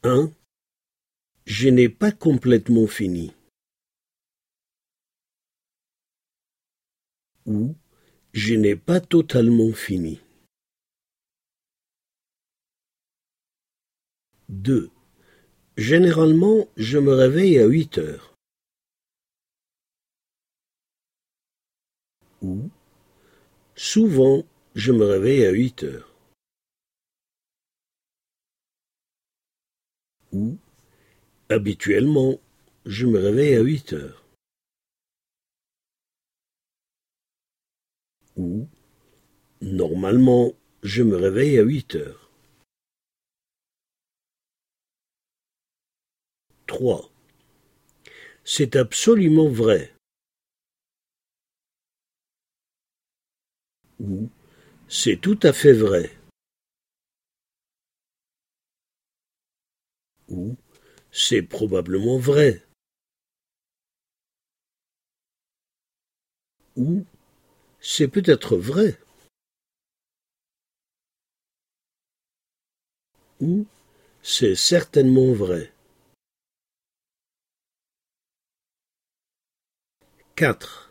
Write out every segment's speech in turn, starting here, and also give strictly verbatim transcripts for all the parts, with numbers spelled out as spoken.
un. Je n'ai pas complètement fini. Ou je n'ai pas totalement fini. deux. Généralement, je me réveille à huit heures. Ou souvent, je me réveille à huit heures. Ou habituellement, je me réveille à huit heures. Ou normalement, je me réveille à huit heures. trois. C'est absolument vrai. Ou c'est tout à fait vrai. Ou c'est probablement vrai. Ou c'est peut-être vrai. Ou c'est certainement vrai. quatre.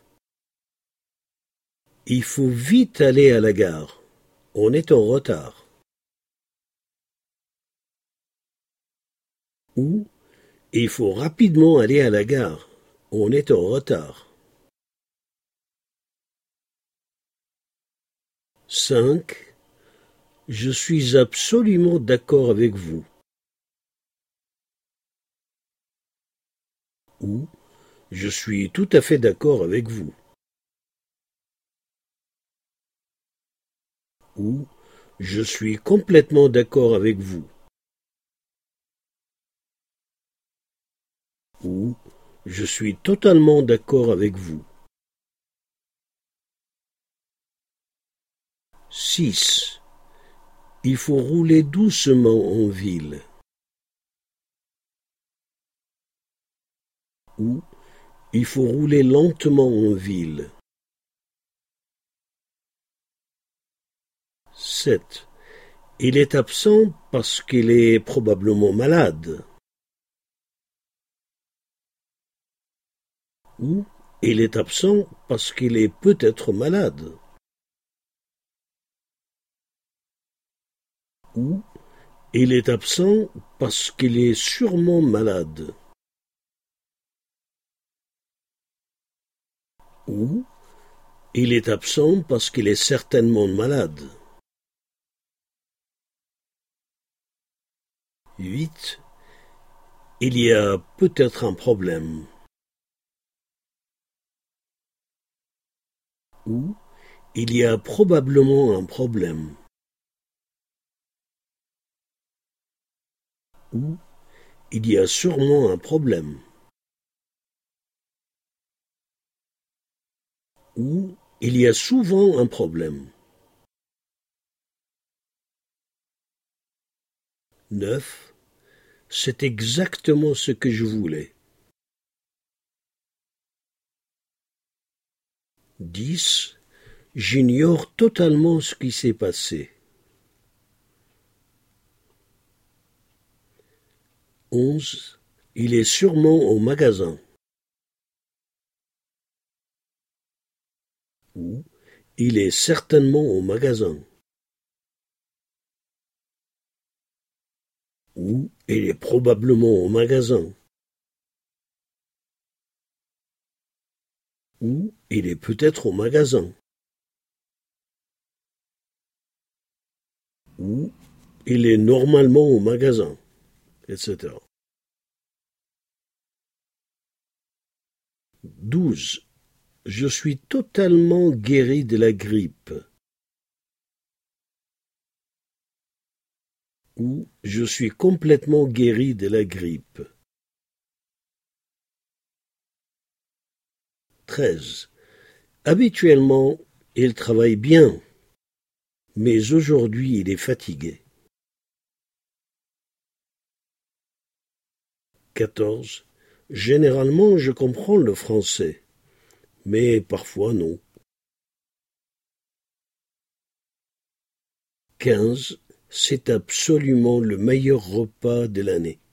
Il faut vite aller à la gare. On est en retard. Ou il faut rapidement aller à la gare. On est en retard. cinq. Je suis absolument d'accord avec vous. Ou je suis tout à fait d'accord avec vous. Ou je suis complètement d'accord avec vous. Ou je suis totalement d'accord avec vous. six. Il faut rouler doucement en ville. Ou il faut rouler lentement en ville. sept. Il est absent parce qu'il est probablement malade. Ou il est absent parce qu'il est peut-être malade. Ou il est absent parce qu'il est sûrement malade. Ou il est absent parce qu'il est certainement malade. huit. Il y a peut-être un problème. Ou il y a probablement un problème. Ou il y a sûrement un problème. Ou il y a souvent un problème. neuf. C'est exactement ce que je voulais. dix. J'ignore totalement ce qui s'est passé. onze. Il est sûrement au magasin. Ou il est certainement au magasin. Ou il est probablement au magasin. Ou il est peut-être au magasin. Ou il est normalement au magasin, et cetera. douze. Je suis totalement guéri de la grippe. Ou je suis complètement guéri de la grippe. treize. Habituellement, il travaille bien, mais aujourd'hui il est fatigué. quatorze. Généralement, je comprends le français, mais parfois non. quinze. c'est absolument le meilleur repas de l'année.